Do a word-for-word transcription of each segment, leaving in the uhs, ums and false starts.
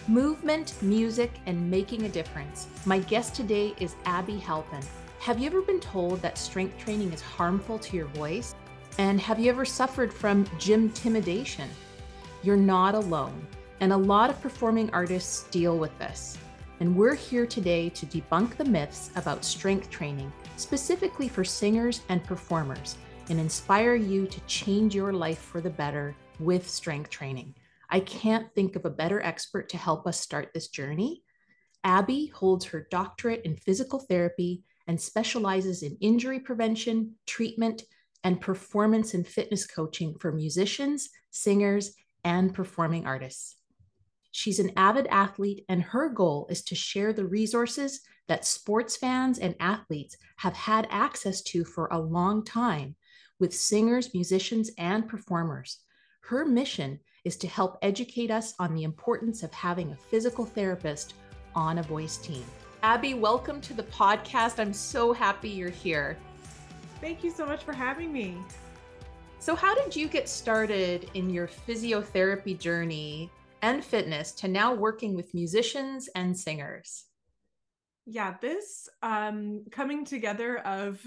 Movement, music, and making a difference. My guest today is Abby Halpin. Have you ever been told that strength training is harmful to your voice? And have you ever suffered from gym intimidation? You're not alone, and a lot of performing artists deal with this. And we're here today to debunk the myths about strength training, specifically for singers and performers, and inspire you to change your life for the better with strength training. I can't think of a better expert to help us start this journey. Abby holds her doctorate in physical therapy and specializes in injury prevention, treatment, and performance and fitness coaching for musicians, singers, and performing artists. She's an avid athlete, and her goal is to share the resources that sports fans and athletes have had access to for a long time with singers, musicians, and performers. Her mission is to help educate us on the importance of having a physical therapist on a voice team. Abby, welcome to the podcast. I'm so happy you're here. Thank you so much for having me. So how did you get started in your physiotherapy journey and fitness to now working with musicians and singers? Yeah, this um, coming together of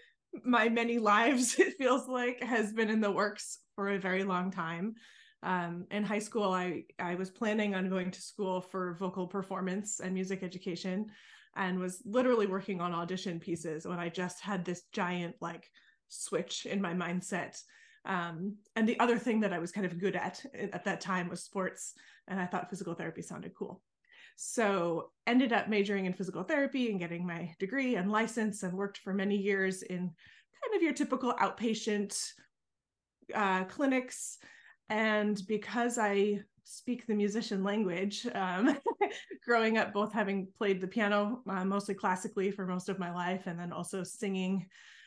my many lives, it feels like, has been in the works for a very long time. Um, in high school, I, I was planning on going to school for vocal performance and music education, and was literally working on audition pieces when I just had this giant like switch in my mindset. Um, and the other thing that I was kind of good at at that time was sports, and I thought physical therapy sounded cool. So ended up majoring in physical therapy and getting my degree and license, and worked for many years in kind of your typical outpatient uh, clinics. And because I speak the musician language, um, growing up, both having played the piano, uh, mostly classically for most of my life, and then also singing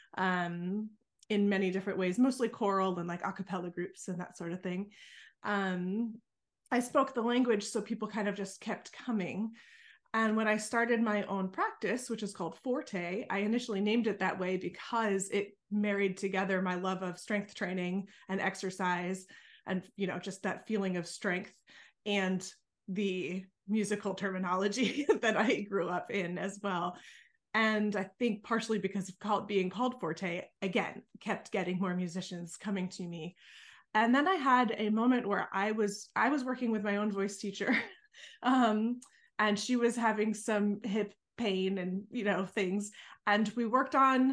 um, in many different ways, mostly choral and like a cappella groups and that sort of thing. Um, I spoke the language, so people kind of just kept coming. And when I started my own practice, which is called Forte, I initially named it that way because it married together my love of strength training and exercise, and, you know, just that feeling of strength and the musical terminology that I grew up in as well. And I think partially because of called, being called Forte, again, kept getting more musicians coming to me. And then I had a moment where I was I was working with my own voice teacher, um, and she was having some hip pain and, you know, things. And we worked on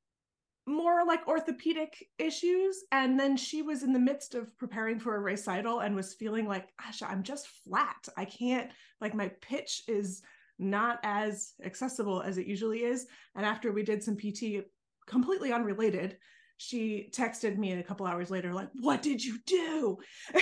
more like orthopedic issues. And then she was in the midst of preparing for a recital and was feeling like, gosh, I'm just flat. I can't, like, my pitch is not as accessible as it usually is. And after we did some P T, completely unrelated, she texted me a couple hours later, like, what did you do?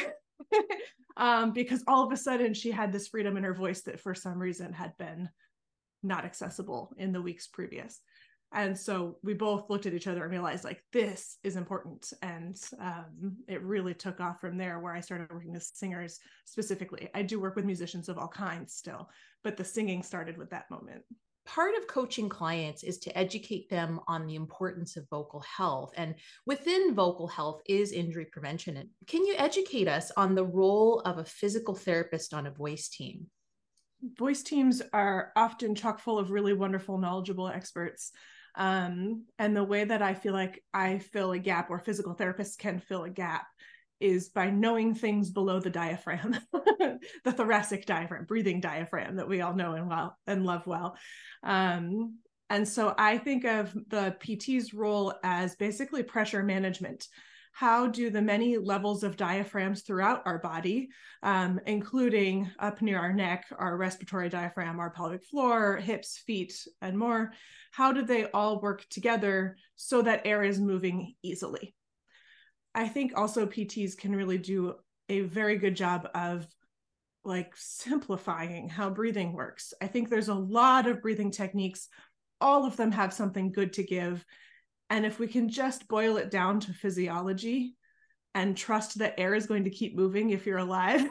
um, because all of a sudden she had this freedom in her voice that for some reason had been not accessible in the weeks previous. And so we both looked at each other and realized, like, this is important. And um, it really took off from there, where I started working with singers specifically. I do work with musicians of all kinds still, but the singing started with that moment. Part of coaching clients is to educate them on the importance of vocal health. And within vocal health is injury prevention. Can you educate us on the role of a physical therapist on a voice team? Voice teams are often chock full of really wonderful, knowledgeable experts. Um, and the way that I feel like I fill a gap, or physical therapists can fill a gap, is by knowing things below the diaphragm, the thoracic diaphragm, breathing diaphragm that we all know and well and love well. Um, and so I think of the P T's role as basically pressure management. How do the many levels of diaphragms throughout our body, um, including up near our neck, our respiratory diaphragm, our pelvic floor, hips, feet, and more, how do they all work together so that air is moving easily? I think also P Ts can really do a very good job of like simplifying how breathing works. I think there's a lot of breathing techniques. All of them have something good to give. And if we can just boil it down to physiology and trust that air is going to keep moving if you're alive,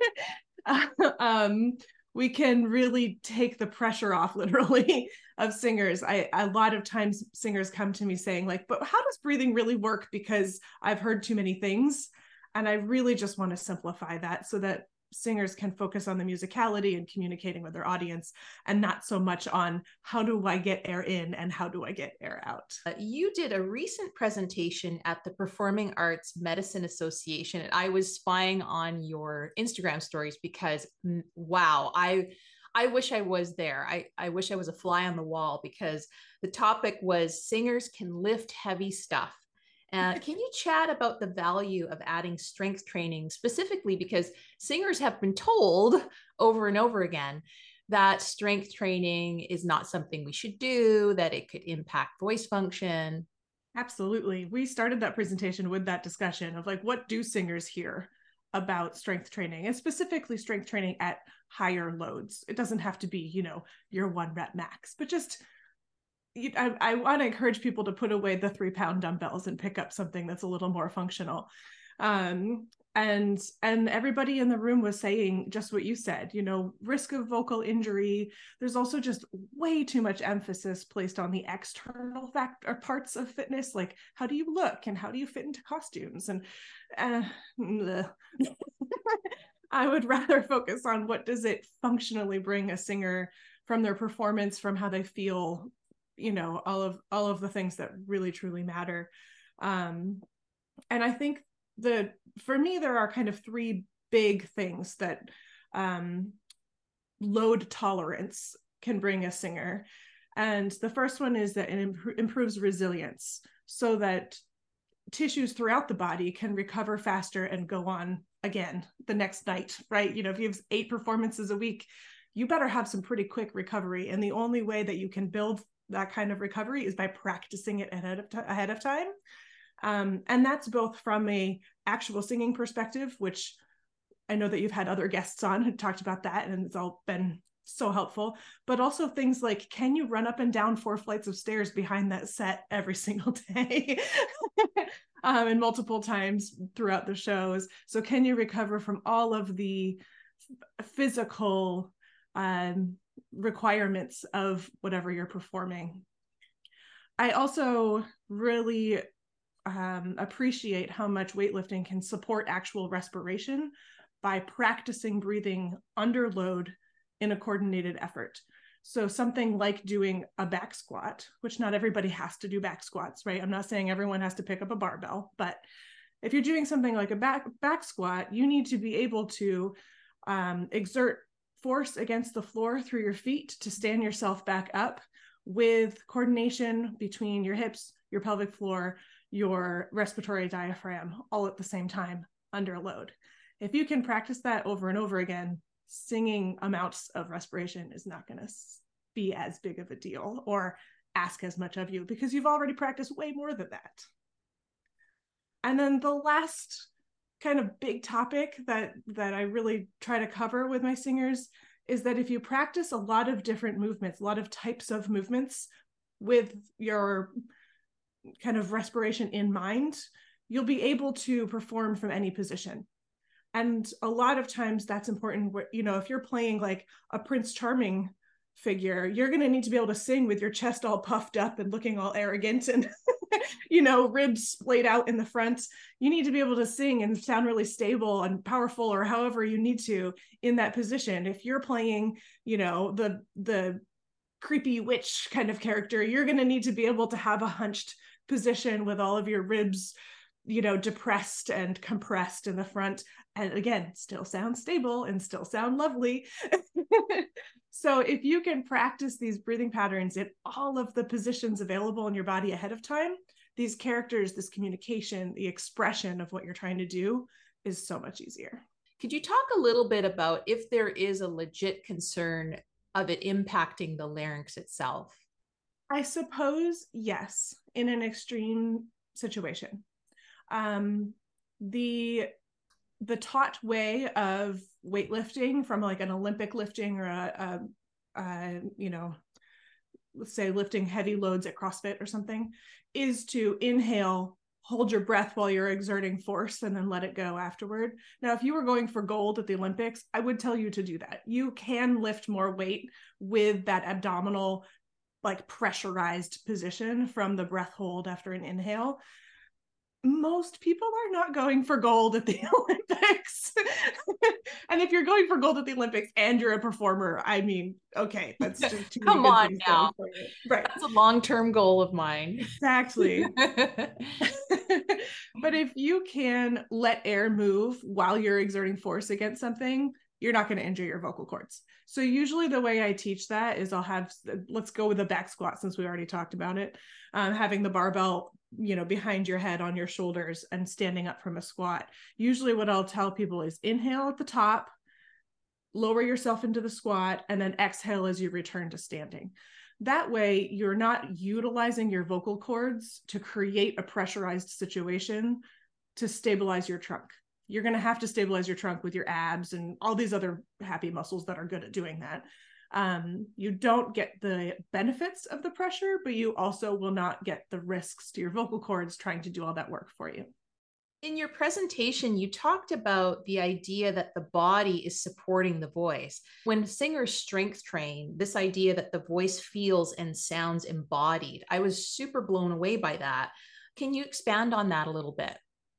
um, we can really take the pressure off, literally, of singers. I a lot of times singers come to me saying, like, but how does breathing really work? Because I've heard too many things. And I really just want to simplify that so that singers can focus on the musicality and communicating with their audience, and not so much on how do I get air in and how do I get air out. Uh, you did a recent presentation at the Performing Arts Medicine Association, and I was spying on your Instagram stories because, wow, I I wish I was there. I, I wish I was a fly on the wall, because the topic was singers can lift heavy stuff. Uh, can you chat about the value of adding strength training, specifically because singers have been told over and over again that strength training is not something we should do, that it could impact voice function? Absolutely. We started that presentation with that discussion of like, what do singers hear about strength training, and specifically strength training at higher loads? It doesn't have to be, you know, your one rep max, but just I, I want to encourage people to put away the three pound dumbbells and pick up something that's a little more functional. Um, and and everybody in the room was saying just what you said, you know, risk of vocal injury. There's also just way too much emphasis placed on the external fact or parts of fitness, like how do you look and how do you fit into costumes, and uh, I would rather focus on what does it functionally bring a singer from their performance, from how they feel, you know, all of all of the things that really truly matter. Um, and I think the for me there are kind of three big things that um, load tolerance can bring a singer. And the first one is that it imp- improves resilience, so that tissues throughout the body can recover faster and go on again the next night, right? You know, if you have eight performances a week, you better have some pretty quick recovery. And the only way that you can build that kind of recovery is by practicing it ahead of, t- ahead of time. Um, and that's both from a actual singing perspective, which I know that you've had other guests on who talked about that, and it's all been so helpful, but also things like, can you run up and down four flights of stairs behind that set every single day? um, and multiple times throughout the shows. So can you recover from all of the physical um, requirements of whatever you're performing? I also really um, appreciate how much weightlifting can support actual respiration by practicing breathing under load in a coordinated effort. So something like doing a back squat, which not everybody has to do back squats, right? I'm not saying everyone has to pick up a barbell, but if you're doing something like a back back squat, you need to be able to um, exert force against the floor through your feet to stand yourself back up, with coordination between your hips, your pelvic floor, your respiratory diaphragm, all at the same time under load. If you can practice that over and over again, singing amounts of respiration is not going to be as big of a deal or ask as much of you, because you've already practiced way more than that. And then the last kind of big topic that that I really try to cover with my singers is that if you practice a lot of different movements, a lot of types of movements with your kind of respiration in mind, you'll be able to perform from any position. And a lot of times that's important. You know, if you're playing like a Prince Charming figure, you're going to need to be able to sing with your chest all puffed up and looking all arrogant and, you know, ribs splayed out in the front. You need to be able to sing and sound really stable and powerful, or however you need to in that position. If you're playing, you know, the, the creepy witch kind of character, you're going to need to be able to have a hunched position with all of your ribs, you know, depressed and compressed in the front. And again, still sound stable and still sound lovely. So if you can practice these breathing patterns in all of the positions available in your body ahead of time, these characters, this communication, the expression of what you're trying to do is so much easier. Could you talk a little bit about if there is a legit concern of it impacting the larynx itself? I suppose, yes, in an extreme situation. Um, the the taught way of weightlifting, from like an Olympic lifting or a, a, a you know, let's say lifting heavy loads at CrossFit or something, is to inhale, hold your breath while you're exerting force, and then let it go afterward. Now, if you were going for gold at the Olympics, I would tell you to do that. You can lift more weight with that abdominal, like pressurized position from the breath hold after an inhale. most people are not going for gold at the Olympics. And if you're going for gold at the Olympics and you're a performer, I mean, okay, that's just too many Come good on things now. going for you. Right. That's a long-term goal of mine. Exactly. But if you can let air move while you're exerting force against something, you're not going to injure your vocal cords. So usually the way I teach that is I'll have, let's go with the back squat since we already talked about it, um, having the barbell, you know, behind your head on your shoulders and standing up from a squat. Usually what I'll tell people is inhale at the top, lower yourself into the squat, and then exhale as you return to standing. That way you're not utilizing your vocal cords to create a pressurized situation to stabilize your trunk. You're going to have to stabilize your trunk with your abs and all these other happy muscles that are good at doing that. Um, you don't get the benefits of the pressure, but you also will not get the risks to your vocal cords trying to do all that work for you. In your presentation, you talked about the idea that the body is supporting the voice. When singers strength train, this idea that the voice feels and sounds embodied, I was super blown away by that. Can you expand on that a little bit?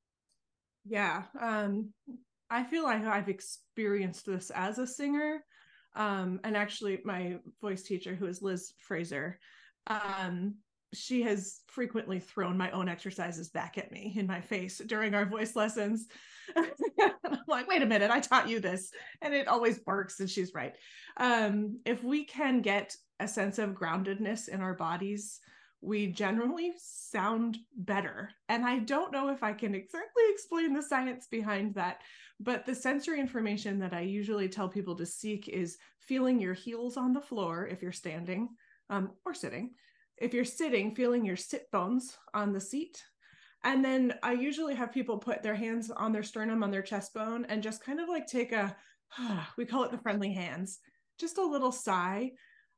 Yeah, um, I feel like I've experienced this as a singer. Um, and actually, my voice teacher, who is Liz Fraser, um, she has frequently thrown my own exercises back at me in my face during our voice lessons. I'm like, wait a minute, I taught you this. And it always works. And she's right. Um, if we can get a sense of groundedness in our bodies, we generally sound better. And I don't know if I can exactly explain the science behind that, but the sensory information that I usually tell people to seek is feeling your heels on the floor if you're standing, um, or sitting. If you're sitting, feeling your sit bones on the seat. And then I usually have people put their hands on their sternum, on their chest bone, and just kind of like take a, we call it the friendly hands, just a little sigh.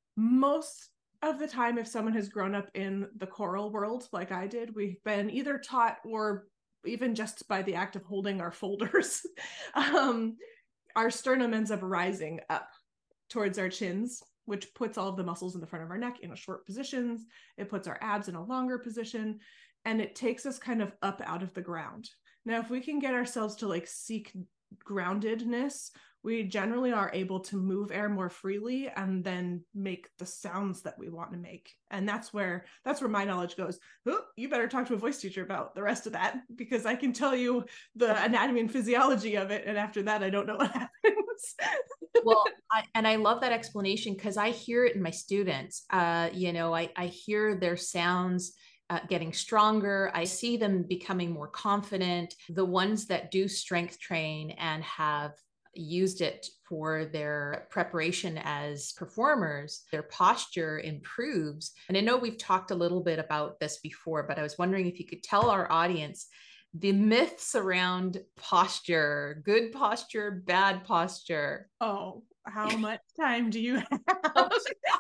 Most of the time, if someone has grown up in the choral world like I did, we've been either taught or even just by the act of holding our folders, um, our sternum ends up rising up towards our chins, which puts all of the muscles in the front of our neck in a short positions. It puts our abs in a longer position, and it takes us kind of up out of the ground. Now, if we can get ourselves to like seek groundedness, we generally are able to move air more freely and then make the sounds that we want to make. And that's where that's where my knowledge goes. Oh, you better talk to a voice teacher about the rest of that, because I can tell you the anatomy and physiology of it, and after that I don't know what happens. Well, I, and I love that explanation because I hear it in my students. Uh, you know, I, I hear their sounds uh, getting stronger. I see them becoming more confident. The ones that do strength train and have used it for their preparation as performers, their posture improves. And I know we've talked a little bit about this before, but I was wondering if you could tell our audience the myths around posture, good posture, bad posture. Oh, how much time do you have?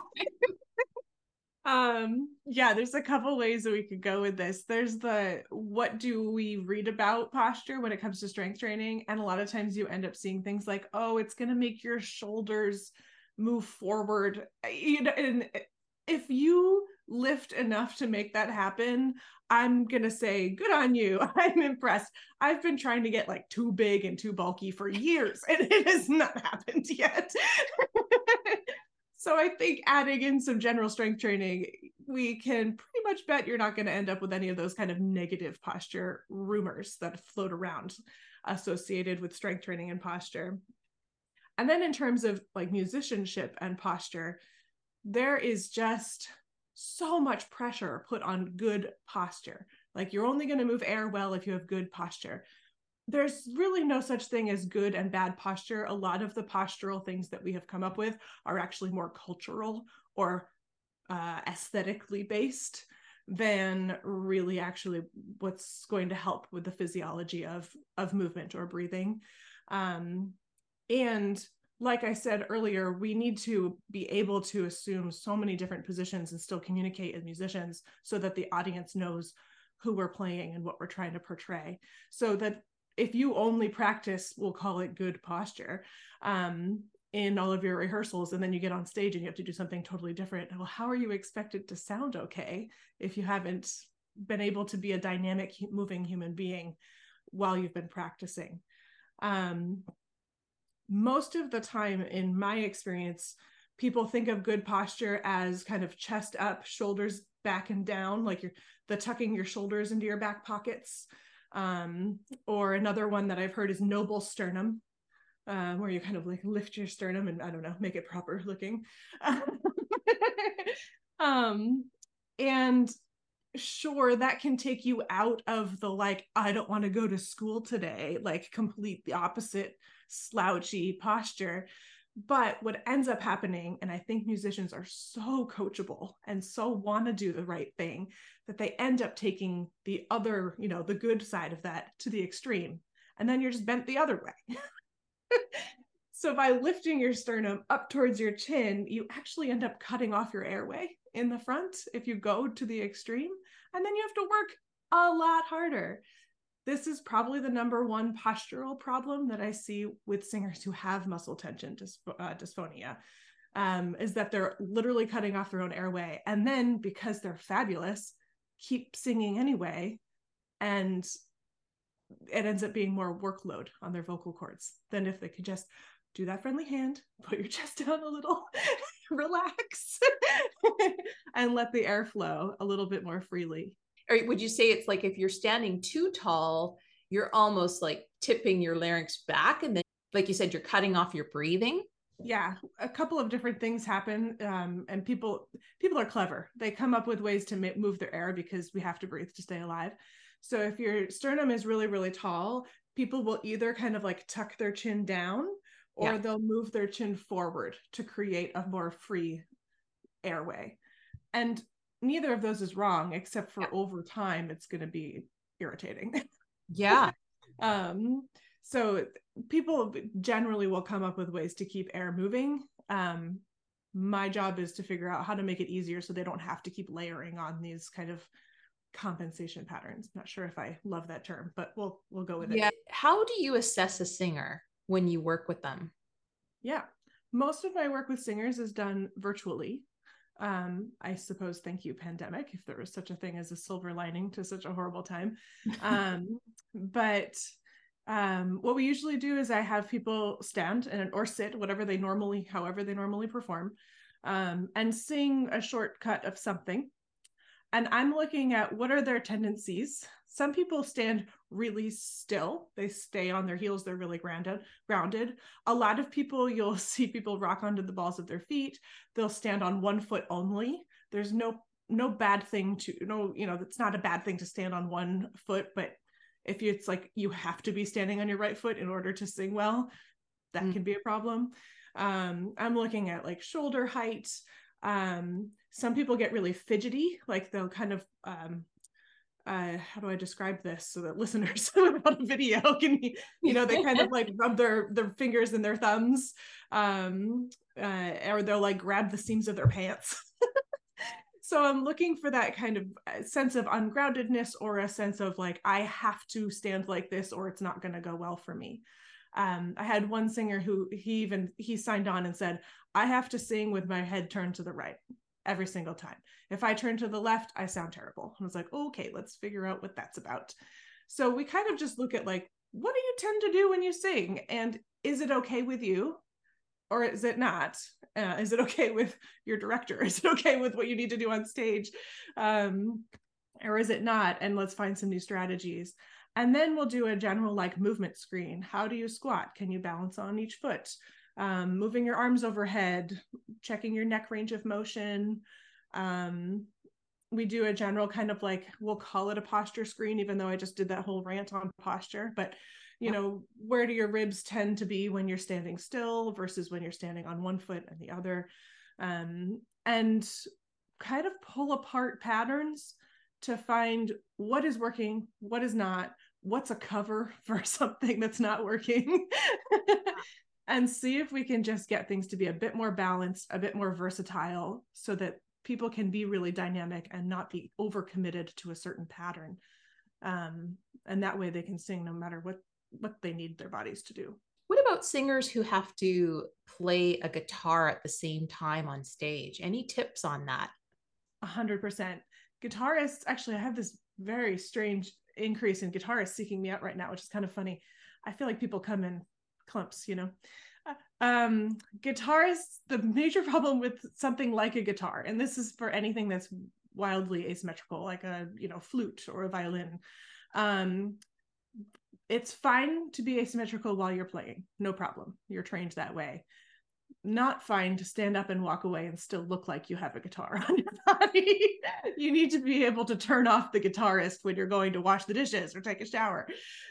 um, yeah, there's a couple ways that we could go with this. There's the what do we read about posture when it comes to strength training? And a lot of times you end up seeing things like, oh, it's going to make your shoulders move forward. You know, and if you lift enough to make that happen, I'm going to say, good on you. I'm impressed. I've been trying to get like too big and too bulky for years, and it has not happened yet. So I think adding in some general strength training, we can pretty much bet you're not going to end up with any of those kind of negative posture rumors that float around associated with strength training and posture. And then in terms of like musicianship and posture, there is just so much pressure put on good posture. Like you're only going to move air well if you have good posture. There's really no such thing as good and bad posture. A lot of the postural things that we have come up with are actually more cultural or uh, aesthetically based than really actually what's going to help with the physiology of, of movement or breathing. Um, and like I said earlier, we need to be able to assume so many different positions and still communicate as musicians so that the audience knows who we're playing and what we're trying to portray. So that if you only practice, we'll call it good posture, um, in all of your rehearsals, and then you get on stage and you have to do something totally different, well, how are you expected to sound okay if you haven't been able to be a dynamic, moving human being while you've been practicing. Um, most of the time, in my experience, people think of good posture as kind of chest up, shoulders back and down, like you're the tucking your shoulders into your back pockets. Um, or another one that I've heard is noble sternum, uh, where you kind of like lift your sternum and I don't know, make it proper looking. um, and sure, that can take you out of the like, I don't want to go to school today, like complete the opposite slouchy posture. But what ends up happening, and I think musicians are so coachable and so want to do the right thing, that they end up taking the other, you know, the good side of that to the extreme. And then you're just bent the other way. So by lifting your sternum up towards your chin, you actually end up cutting off your airway in the front if you go to the extreme. And then you have to work a lot harder. This is probably the number one postural problem that I see with singers who have muscle tension dys- uh, dysphonia, um, is that they're literally cutting off their own airway. And then because they're fabulous, keep singing anyway. And it ends up being more workload on their vocal cords than if they could just do that friendly hand, put your chest down a little, relax, and let the air flow a little bit more freely. Or would you say it's like if you're standing too tall, you're almost like tipping your larynx back, and then, like you said, you're cutting off your breathing? Yeah, a couple of different things happen, um, and people people are clever. They come up with ways to ma- move their air because we have to breathe to stay alive. So if your sternum is really, really tall, people will either kind of like tuck their chin down, or yeah. they'll move their chin forward to create a more free airway. And neither of those is wrong, except for yeah. over time, it's going to be irritating. Yeah. um, so people generally will come up with ways to keep air moving. Um, my job is to figure out how to make it easier so they don't have to keep layering on these kind of compensation patterns. Not sure if I love that term, but we'll we'll go with yeah. it. How do you assess a singer when you work with them? Yeah, most of my work with singers is done virtually. Um, I suppose, thank you, pandemic, if there was such a thing as a silver lining to such a horrible time. Um, but um, what we usually do is I have people stand and or sit, whatever they normally, however they normally perform, um, and sing a short cut of something. And I'm looking at what are their tendencies. Some people stand really still. They stay on their heels. They're really grounded. grounded. A lot of people, you'll see people rock onto the balls of their feet. They'll stand on one foot only. There's no no bad thing to, no, you know, it's not a bad thing to stand on one foot, but if it's like you have to be standing on your right foot in order to sing well, that mm. can be a problem. Um, I'm looking at like shoulder height. Um, some people get really fidgety, like they'll kind of, um, uh, how do I describe this so that listeners without a video can, you know, they kind of like rub their, their fingers and their thumbs, um, uh, or they'll like grab the seams of their pants. So I'm looking for that kind of sense of ungroundedness, or a sense of like, I have to stand like this or it's not going to go well for me. Um, I had one singer who he even, he signed on and said, I have to sing with my head turned to the right every single time. If I turn to the left, I sound terrible. I was like, okay, let's figure out what that's about. So we kind of just look at like, what do you tend to do when you sing? And is it okay with you? Or is it not? Uh, is it okay with your director? Is it okay with what you need to do on stage? Um, or is it not? And let's find some new strategies. And then we'll do a general like movement screen. How do you squat? Can you balance on each foot? Um, moving your arms overhead, checking your neck range of motion. Um, we do a general kind of like, we'll call it a posture screen, even though I just did that whole rant on posture. But, you know, where do your ribs tend to be when you're standing still versus when you're standing on one foot and the other? Um, and kind of pull apart patterns to find what is working, what is not, what's a cover for something that's not working, and see if we can just get things to be a bit more balanced, a bit more versatile, so that people can be really dynamic and not be overcommitted to a certain pattern. Um, and that way they can sing no matter what, what they need their bodies to do. What about singers who have to play a guitar at the same time on stage? Any tips on that? A hundred percent. Guitarists, actually, I have this very strange increase in guitarists seeking me out right now, which is kind of funny. I feel like people come in clumps, you know. Um, guitarists, the major problem with something like a guitar, and this is for anything that's wildly asymmetrical, like a, you know, flute or a violin. Um, it's fine to be asymmetrical while you're playing, no problem. You're trained that way. Not fine to stand up and walk away and still look like you have a guitar on your body. You need to be able to turn off the guitarist when you're going to wash the dishes or take a shower.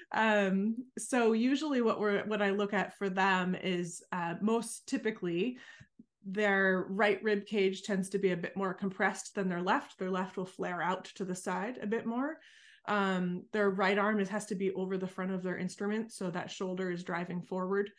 Um, so usually what we're what I look at for them is uh, most typically their right rib cage tends to be a bit more compressed than their left. Their left will flare out to the side a bit more. Um, their right arm is, has to be over the front of their instrument, so that shoulder is driving forward.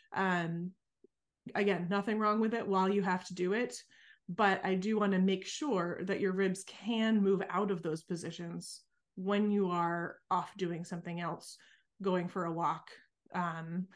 Um, again, nothing wrong with it while you have to do it, but I do want to make sure that your ribs can move out of those positions when you are off doing something else, going for a walk, um,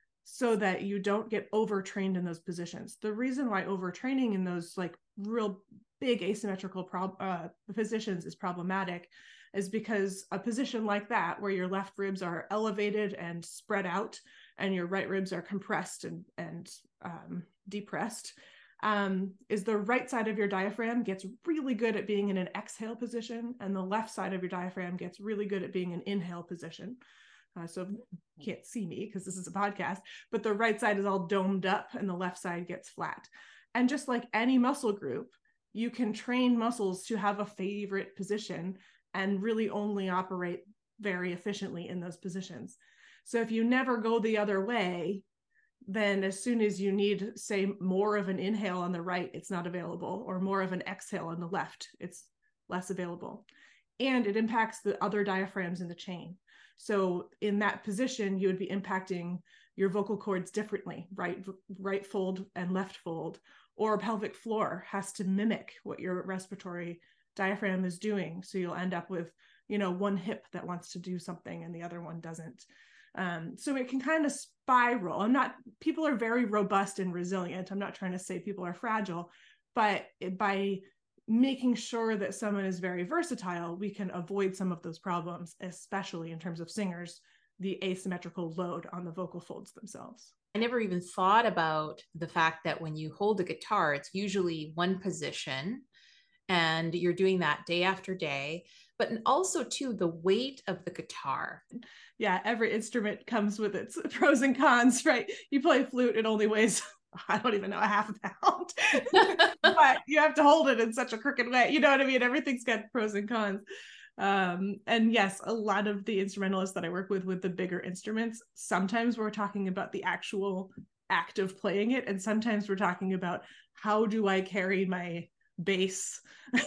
so that you don't get overtrained in those positions. The reason why overtraining in those like real big asymmetrical prob- uh, positions is problematic is because a position like that, where your left ribs are elevated and spread out and your right ribs are compressed and, and um, depressed, um, is the right side of your diaphragm gets really good at being in an exhale position, and the left side of your diaphragm gets really good at being an inhale position. Uh, so you can't see me because this is a podcast, but the right side is all domed up and the left side gets flat. And just like any muscle group, you can train muscles to have a favorite position and really only operate very efficiently in those positions. So if you never go the other way, then as soon as you need, say, more of an inhale on the right, it's not available, or more of an exhale on the left, it's less available. And it impacts the other diaphragms in the chain. So in that position, you would be impacting your vocal cords differently, right, right fold and left fold, or pelvic floor has to mimic what your respiratory diaphragm is doing. So you'll end up with, you know, one hip that wants to do something and the other one doesn't. Um, so it can kind of spiral. I'm not, people are very robust and resilient. I'm not trying to say people are fragile, but it, by making sure that someone is very versatile, we can avoid some of those problems, especially in terms of singers, the asymmetrical load on the vocal folds themselves. I never even thought about the fact that when you hold a guitar, it's usually one position and you're doing that day after day, but also too, the weight of the guitar. Yeah, every instrument comes with its pros and cons, right? You play flute, it only weighs, I don't even know, a half a pound, but you have to hold it in such a crooked way. You know what I mean? Everything's got pros and cons. Um, and yes, a lot of the instrumentalists that I work with with the bigger instruments, sometimes we're talking about the actual act of playing it, and sometimes we're talking about how do I carry my bass,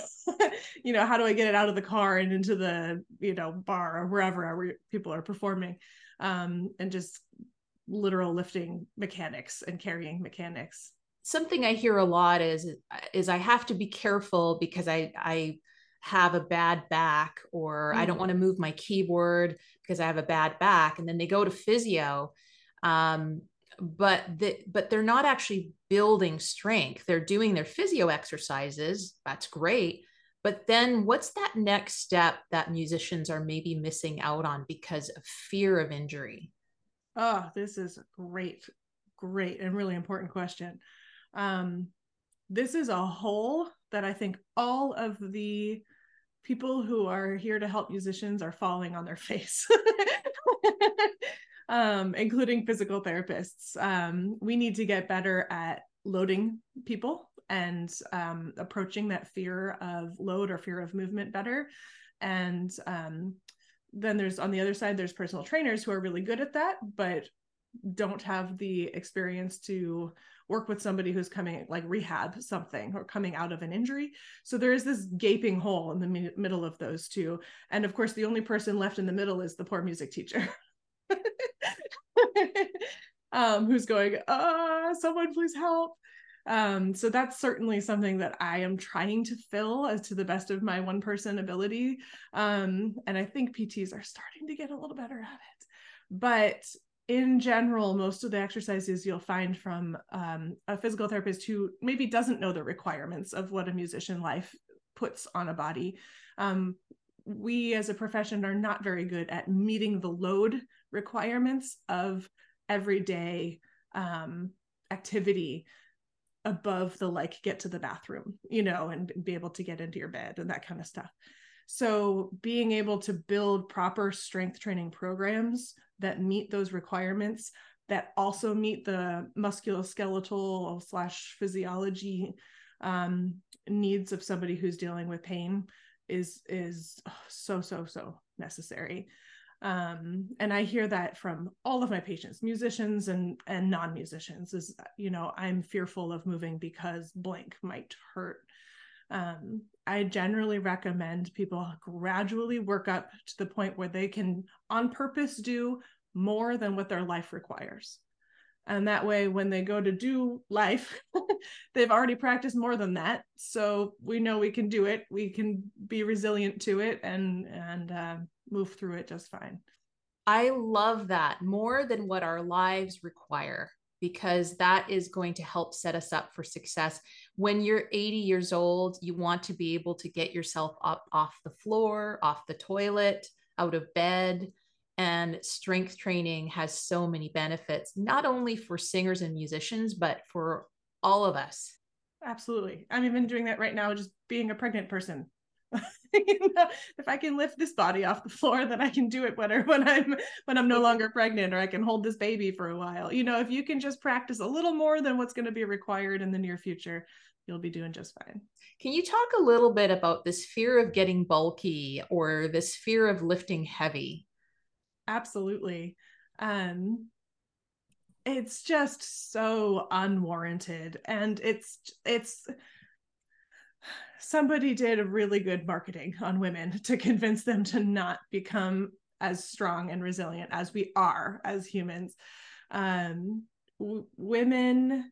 you know, how do I get it out of the car and into the, you know, bar or wherever where people are performing, um, and just literal lifting mechanics and carrying mechanics. Something I hear a lot is is I have to be careful because I I have a bad back, or mm-hmm. I don't want to move my keyboard because I have a bad back, and then they go to physio, um, but the, but they're not actually building strength. They're doing their physio exercises. That's great. But then what's that next step that musicians are maybe missing out on because of fear of injury? Oh, this is a great, great and really important question. Um, this is a hole that I think all of the people who are here to help musicians are falling on their face, um, including physical therapists. Um, we need to get better at loading people and um, approaching that fear of load or fear of movement better. And um, then there's, on the other side, there's personal trainers who are really good at that, but don't have the experience to work with somebody who's coming, like rehab something or coming out of an injury. So there is this gaping hole in the mi- middle of those two. And of course, the only person left in the middle is the poor music teacher. um, who's going, uh, someone please help. Um, so that's certainly something that I am trying to fill as to the best of my one person ability. Um, and I think P Ts are starting to get a little better at it. But in general, most of the exercises you'll find from um, a physical therapist who maybe doesn't know the requirements of what a musician life puts on a body, um, we as a profession are not very good at meeting the load requirements of everyday um, activity above the like get to the bathroom, you know, and be able to get into your bed and that kind of stuff. So being able to build proper strength training programs that meet those requirements, that also meet the musculoskeletal slash physiology um, needs of somebody who's dealing with pain is is so, so, so necessary. Um, and I hear that from all of my patients, musicians and, and non-musicians, is, you know, I'm fearful of moving because blank might hurt. Um, I generally recommend people gradually work up to the point where they can on purpose do more than what their life requires. And that way, when they go to do life, they've already practiced more than that. So we know we can do it. We can be resilient to it and, and uh, move through it just fine. I love that, more than what our lives require, because that is going to help set us up for success. When you're eighty years old, you want to be able to get yourself up off the floor, off the toilet, out of bed. And strength training has so many benefits, not only for singers and musicians, but for all of us. Absolutely. I'm even doing that right now, just being a pregnant person. You know, if I can lift this body off the floor, then I can do it better when I'm when I'm no longer pregnant, or I can hold this baby for a while. You know, if you can just practice a little more than what's going to be required in the near future, you'll be doing just fine. Can you talk a little bit about this fear of getting bulky or this fear of lifting heavy? Absolutely. Um, it's just so unwarranted, and it's it's somebody did a really good marketing on women to convince them to not become as strong and resilient as we are as humans. Um, w- women,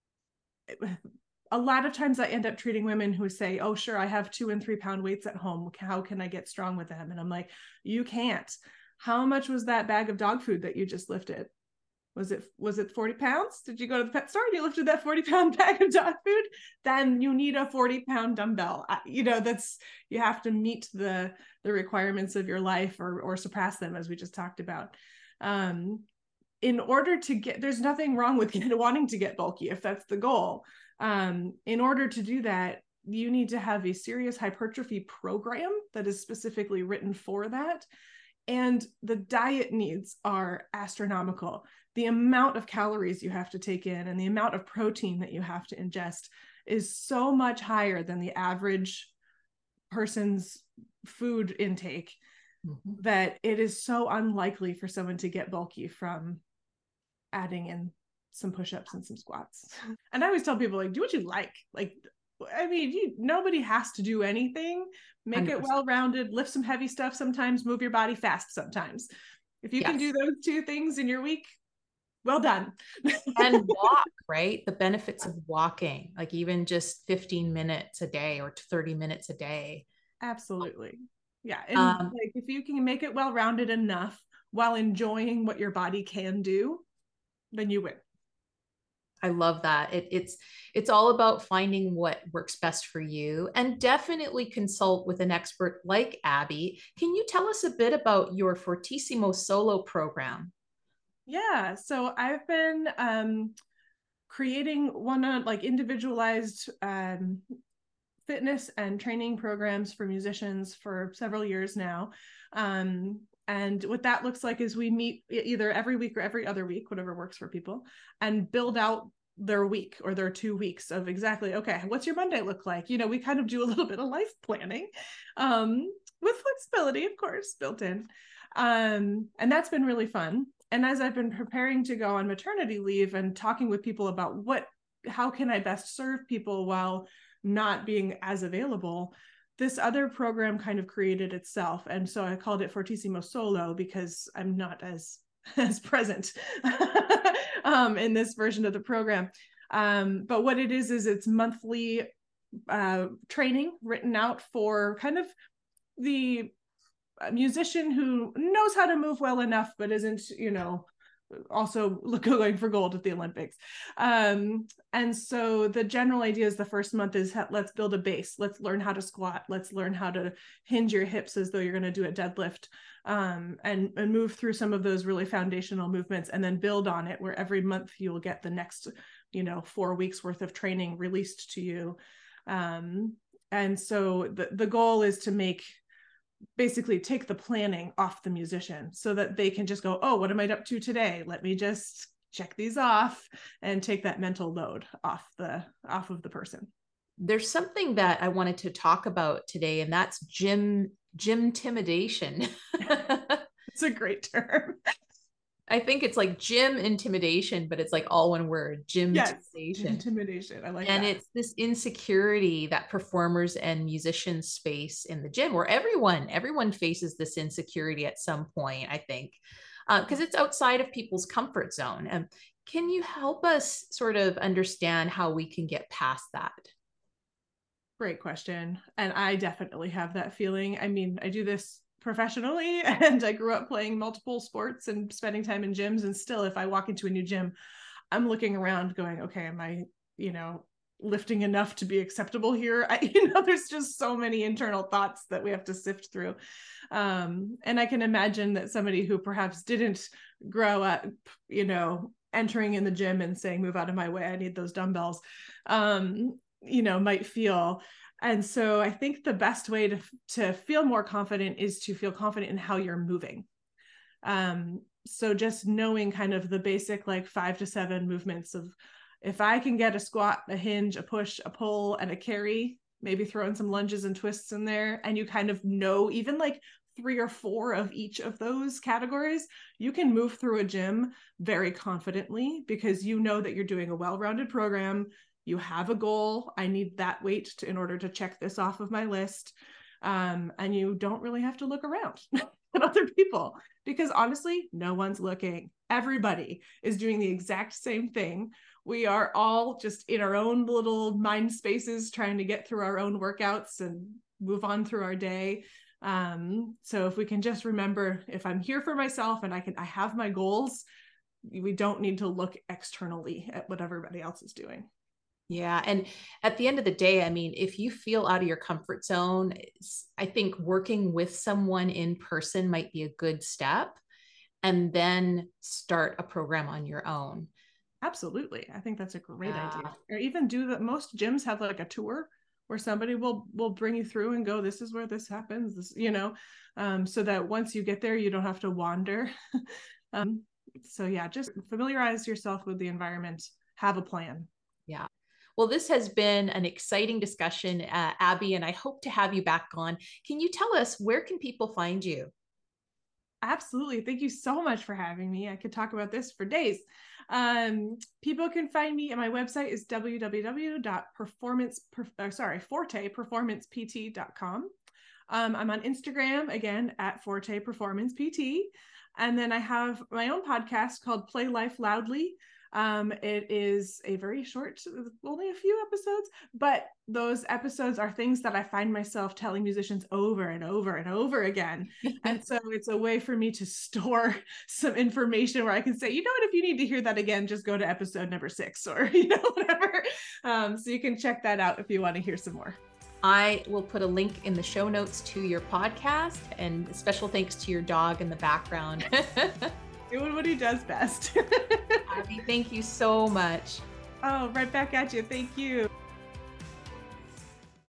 a lot of times I end up treating women who say, oh, sure, I have two and three pound weights at home. How can I get strong with them? And I'm like, you can't. How much was that bag of dog food that you just lifted? Was it was it forty pounds? Did you go to the pet store and you lifted that forty pound bag of dog food? Then you need a forty pound dumbbell. You know, that's, you have to meet the the requirements of your life, or or surpass them, as we just talked about. Um, in order to get, there's nothing wrong with wanting to get bulky if that's the goal. Um, in order to do that, you need to have a serious hypertrophy program that is specifically written for that. And the diet needs are astronomical. The amount of calories you have to take in and the amount of protein that you have to ingest is so much higher than the average person's food intake, mm-hmm. that it is so unlikely for someone to get bulky from adding in some push-ups and some squats. And I always tell people, like, do what you like. Like, I mean, you, nobody has to do anything. Make one hundred percent. It well-rounded, lift some heavy stuff sometimes, move your body fast sometimes. If you yes. can do those two things in your week, well done. And walk, right? The benefits of walking, like even just fifteen minutes a day or thirty minutes a day. Absolutely. Yeah. And um, like, if you can make it well-rounded enough while enjoying what your body can do, then you win. I love that. It, it's it's all about finding what works best for you, and definitely consult with an expert like Abby. Can you tell us a bit about your Fortissimo Solo program? Yeah, so I've been um, creating one of like individualized um, fitness and training programs for musicians for several years now. Um, And what that looks like is we meet either every week or every other week, whatever works for people, and build out their week or their two weeks of exactly, okay, what's your Monday look like? You know, we kind of do a little bit of life planning um, with flexibility, of course, built in. Um, and that's been really fun. And as I've been preparing to go on maternity leave and talking with people about what, how can I best serve people while not being as available, this other program kind of created itself. And so I called it Fortissimo Solo because I'm not as, as present um, in this version of the program. Um, but what it is, is it's monthly uh, training written out for kind of the musician who knows how to move well enough, but isn't, you know, also going for gold at the Olympics. Um, and so the general idea is the first month is let's build a base. Let's learn how to squat. Let's learn how to hinge your hips as though you're going to do a deadlift, um, and, and move through some of those really foundational movements, and then build on it, where every month you'll get the next, you know, four weeks worth of training released to you. Um, and so the, the goal is to make basically take the planning off the musician so that they can just go, oh, what am I up to today? Let me just check these off, and take that mental load off the off of the person. There's something that I wanted to talk about today, and that's gym gym intimidation. It's a great term. I think it's like gym intimidation, but it's like all one word, gym yes, intimidation. Intimidation. I like and that. And it's this insecurity that performers and musicians face in the gym, where everyone, everyone faces this insecurity at some point, I think, because uh, it's outside of people's comfort zone. And can you help us sort of understand how we can get past that? Great question. And I definitely have that feeling. I mean, I do this professionally, and I grew up playing multiple sports and spending time in gyms. And still, if I walk into a new gym, I'm looking around going, okay, am I, you know, lifting enough to be acceptable here? I, you know, there's just so many internal thoughts that we have to sift through. Um, and I can imagine that somebody who perhaps didn't grow up, you know, entering in the gym and saying, move out of my way, I need those dumbbells, um, you know, might feel. And so I think the best way to, to feel more confident is to feel confident in how you're moving. Um, so just knowing kind of the basic, like five to seven movements of, if I can get a squat, a hinge, a push, a pull, and a carry, maybe throw in some lunges and twists in there, and you kind of know even like three or four of each of those categories, you can move through a gym very confidently, because you know that you're doing a well-rounded program. You have a goal. I need that weight to, in order to check this off of my list. Um, and you don't really have to look around at other people, because honestly, no one's looking. Everybody is doing the exact same thing. We are all just in our own little mind spaces trying to get through our own workouts and move on through our day. Um, so if we can just remember, if I'm here for myself and I can, I have my goals, we don't need to look externally at what everybody else is doing. Yeah. And at the end of the day, I mean, if you feel out of your comfort zone, I think working with someone in person might be a good step, and then start a program on your own. Absolutely. I think that's a great yeah. idea. Or even do that. Most gyms have like a tour where somebody will, will bring you through and go, this is where this happens, this, you know, um, so that once you get there, you don't have to wander. um, so yeah, just familiarize yourself with the environment, have a plan. Yeah. Well, this has been an exciting discussion, uh, Abby, and I hope to have you back on. Can you tell us, where can people find you? Absolutely. Thank you so much for having me. I could talk about this for days. Um, people can find me, and my website is w w w dot performance, uh, sorry, forte performance p t dot com. Um, I'm on Instagram, again, at Forte Performance P T. And then I have my own podcast called Play Life Loudly. Um, it is a very short, only a few episodes, but those episodes are things that I find myself telling musicians over and over and over again. And so it's a way for me to store some information where I can say, you know what, if you need to hear that again, just go to episode number six, or, you know, whatever. Um, so you can check that out if you want to hear some more. I will put a link in the show notes to your podcast, and special thanks to your dog in the background. Doing what he does best. Abby, thank you so much. Oh, right back at you. Thank you.